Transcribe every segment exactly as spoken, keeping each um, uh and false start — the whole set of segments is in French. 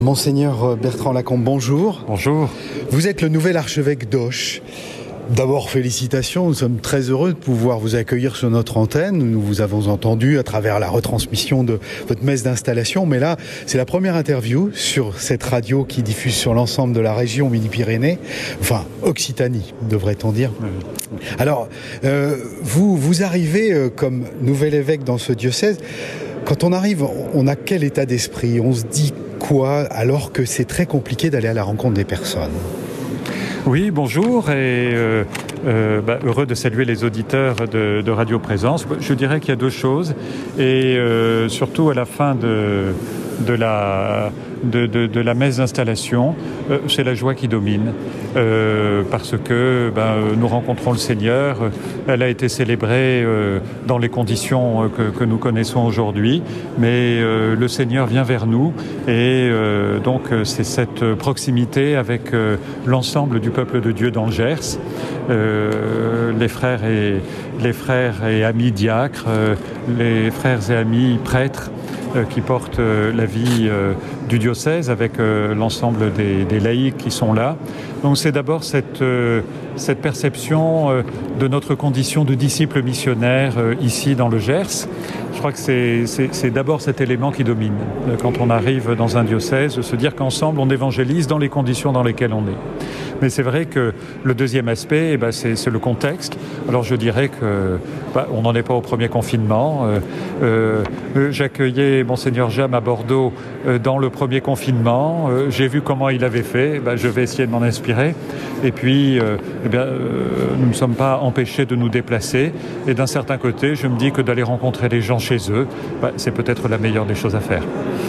Monseigneur Bertrand Lacombe, bonjour. Bonjour. Vous êtes le nouvel archevêque d'Auch. D'abord, félicitations, nous sommes très heureux de pouvoir vous accueillir sur notre antenne. Nous vous avons entendu à travers la retransmission de votre messe d'installation, mais là, c'est la première interview sur cette radio qui diffuse sur l'ensemble de la région Midi-Pyrénées, enfin Occitanie, devrait-on dire. Oui. Alors, euh, vous, vous arrivez euh, comme nouvel évêque dans ce diocèse. Quand on arrive, on a quel état d'esprit? On se dit quoi alors que c'est très compliqué d'aller à la rencontre des personnes? Oui, bonjour et euh, euh, bah, heureux de saluer les auditeurs de, de Radio Présence. Je dirais qu'il y a deux choses et euh, surtout à la fin de, de, la, de, de, de la messe d'installation, euh, c'est la joie qui domine euh, parce que ben, nous rencontrons le Seigneur. Elle a été célébrée euh, dans les conditions que, que nous connaissons aujourd'hui, mais euh, le Seigneur vient vers nous et euh, donc c'est cette proximité avec euh, l'ensemble du peuple de Dieu dans le Gers, euh, les frères et les frères et amis diacres, euh, les frères et amis prêtres euh, qui portent euh, la vie euh, du diocèse avec euh, l'ensemble des, des laïcs qui sont là. Donc c'est d'abord cette, euh, cette perception euh, de notre condition de disciples missionnaires euh, ici dans le Gers. Je crois que c'est, c'est, c'est d'abord cet élément qui domine euh, quand on arrive dans un diocèse, de se dire qu'ensemble on évangélise dans les conditions dans lesquelles on est. Mais c'est vrai que le deuxième aspect, eh ben, c'est, c'est le contexte. Alors je dirais que bah, on n'en est pas au premier confinement. Euh, euh, j'accueillais Monseigneur Jam à Bordeaux euh, dans le premier confinement. Euh, j'ai vu comment il avait fait. Bah, je vais essayer de m'en inspirer. Et puis, euh, eh bien, euh, nous ne sommes pas empêchés de nous déplacer. Et d'un certain côté, je me dis que d'aller rencontrer les gens chez eux, bah, c'est peut-être la meilleure des choses à faire.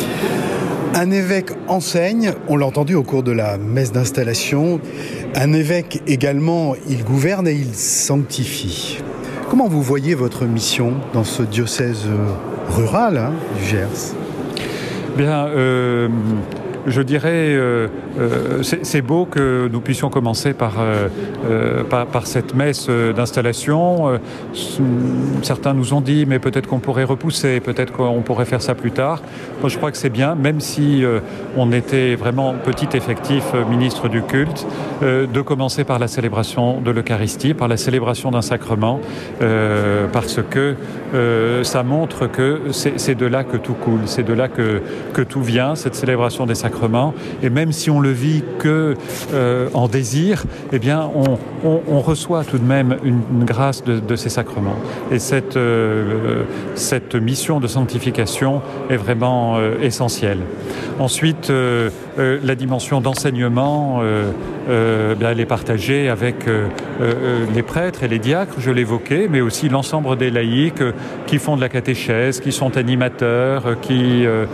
Un évêque enseigne, on l'a entendu au cours de la messe d'installation. Un évêque également, il gouverne et il sanctifie. Comment vous voyez votre mission dans ce diocèse rural hein, du Gers ? Bien, euh, je dirais, euh, euh, c'est, c'est beau que nous puissions commencer par, euh, euh, par, par cette messe d'installation. Euh, certains nous ont dit, mais peut-être qu'on pourrait repousser, peut-être qu'on pourrait faire ça plus tard. Moi, je crois que c'est bien, même si euh, on était vraiment petit effectif euh, ministre du culte, euh, de commencer par la célébration de l'Eucharistie, par la célébration d'un sacrement, euh, parce que euh, ça montre que c'est, c'est de là que tout coule, c'est de là que, que tout vient, cette célébration des sacrements. Et même si on le vit que euh, en désir, eh bien, on, on, on reçoit tout de même une, une grâce de, de ces sacrements. Et cette, euh, cette mission de sanctification est vraiment euh, essentielle. Ensuite, euh, euh, la dimension d'enseignement, euh, euh, bien, elle est partagée avec euh, euh, les prêtres et les diacres, je l'évoquais, mais aussi l'ensemble des laïcs euh, qui font de la catéchèse, qui sont animateurs, euh, qui euh,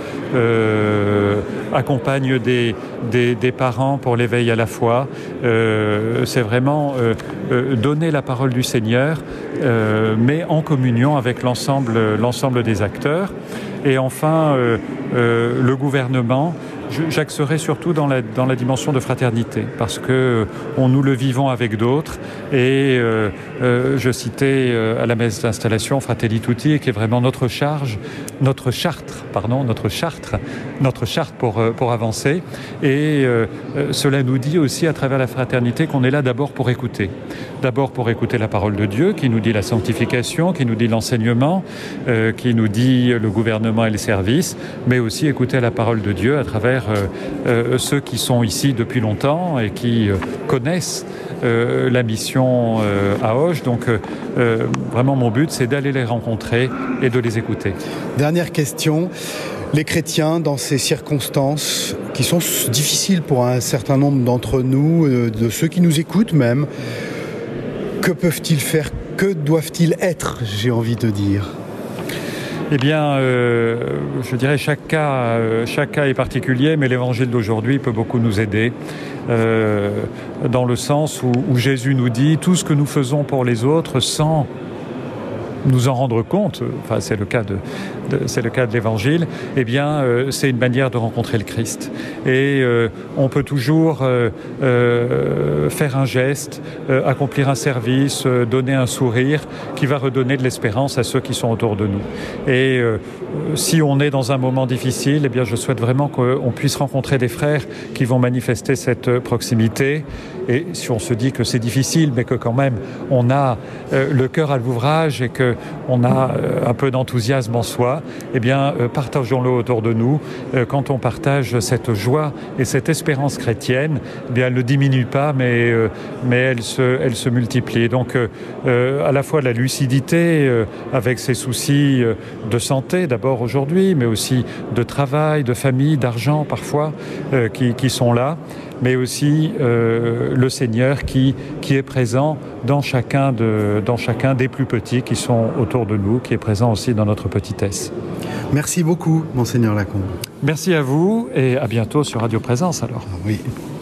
euh, accompagnent des, des, des parents pour l'éveil à la foi. Euh, c'est vraiment euh, euh, donner la parole du Seigneur, euh, mais en communion avec l'ensemble, l'ensemble des acteurs. Et enfin, euh, euh, le gouvernement, j'axerai surtout dans la, dans la dimension de fraternité, parce que euh, on, nous le vivons avec d'autres. Et euh, euh, je citais euh, à la messe d'installation Fratelli Tutti, qui est vraiment notre charge, notre charte, pardon, notre charte, notre charte pour, euh, pour avancer. Et euh, euh, cela nous dit aussi à travers la fraternité qu'on est là d'abord pour écouter. D'abord pour écouter la parole de Dieu, qui nous dit la sanctification, qui nous dit l'enseignement, euh, qui nous dit le gouvernement et les services, mais aussi écouter la parole de Dieu à travers euh, euh, ceux qui sont ici depuis longtemps et qui euh, connaissent euh, la mission euh, à Auch. Donc euh, euh, vraiment mon but, c'est d'aller les rencontrer et de les écouter. Dernière question. Les chrétiens, dans ces circonstances qui sont difficiles pour un certain nombre d'entre nous, euh, de ceux qui nous écoutent même, que peuvent-ils faire? Que doivent-ils être, j'ai envie de dire? Eh bien, euh, je dirais chaque cas, euh, chaque cas est particulier, mais l'évangile d'aujourd'hui peut beaucoup nous aider, euh, dans le sens où, où Jésus nous dit tout ce que nous faisons pour les autres sans nous en rendre compte, enfin c'est le cas de, de c'est le cas de l'Évangile, eh bien euh, c'est une manière de rencontrer le Christ. Et euh, on peut toujours euh, euh, faire un geste, euh, accomplir un service, euh, donner un sourire qui va redonner de l'espérance à ceux qui sont autour de nous. Et euh, si on est dans un moment difficile, eh bien je souhaite vraiment qu'on puisse rencontrer des frères qui vont manifester cette proximité. Et si on se dit que c'est difficile, mais que quand même on a euh, le cœur à l'ouvrage et qu'on a euh, un peu d'enthousiasme en soi, eh bien euh, partageons-le autour de nous. Euh, quand on partage cette joie et cette espérance chrétienne, eh bien elle ne diminue pas, mais, euh, mais elle, se, elle se multiplie. Donc euh, euh, à la fois la lucidité euh, avec ses soucis euh, de santé d'abord aujourd'hui, mais aussi de travail, de famille, d'argent parfois euh, qui, qui sont là, mais aussi euh, le Seigneur qui, qui est présent dans chacun, de, dans chacun des plus petits qui sont autour de nous, qui est présent aussi dans notre petitesse. Merci beaucoup, Monseigneur Lacombe. Merci à vous et à bientôt sur Radio Présence alors. Oui.